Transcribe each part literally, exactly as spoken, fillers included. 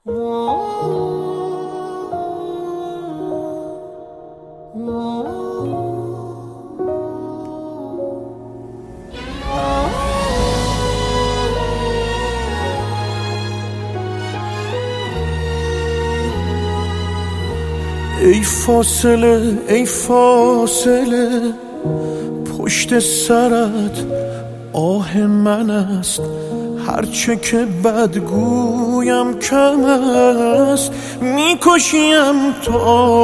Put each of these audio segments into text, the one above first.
ای فاصله ای فاصله پشت سرت آه من است، هرچه که بدگویم کم است، میکشیم تا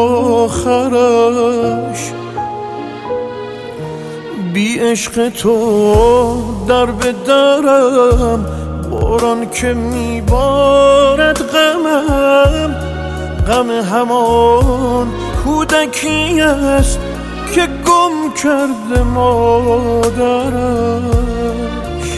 آخرش. بی عشق تو در به درم، باران که میبارد غمم، غم همان کودکی است که گم کرده مادرش.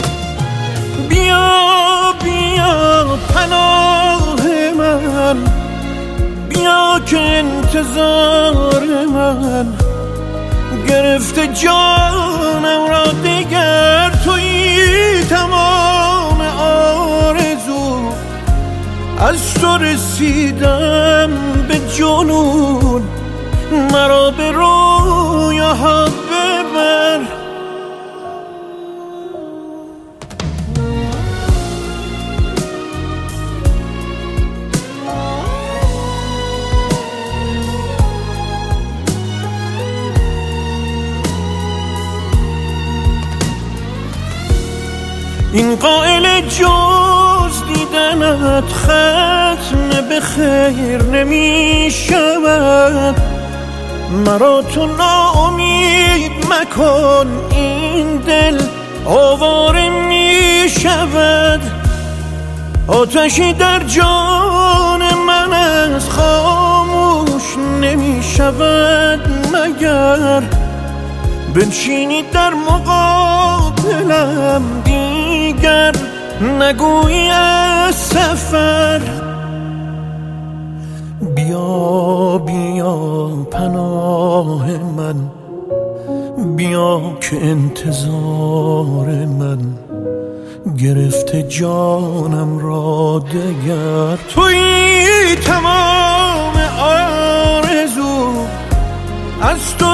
بیا بیا پناه من، بیا که انتظار من گرفته جانم را دیگر. تویی تمام آرزو، از تو رسیدم به جنون، مرا به رویاها ببر. این قائل جز دیدنت ختم به خیر نمی شود، مرا تو ناامید مکن، این دل آواره می شود. آتشی در جان من از خاموش نمی شود مگر بنشینی در مقابلم، دیگر نگویی از سفر. بیا بیا پناه من، بیا که انتظار من گرفته جانم را دگر. تویی تمام آرزو، از تو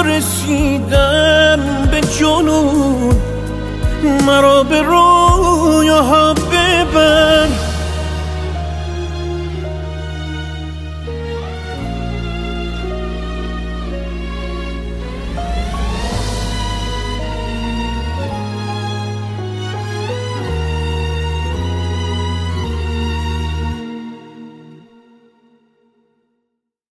رسیدن به جنون، مرا به رویاها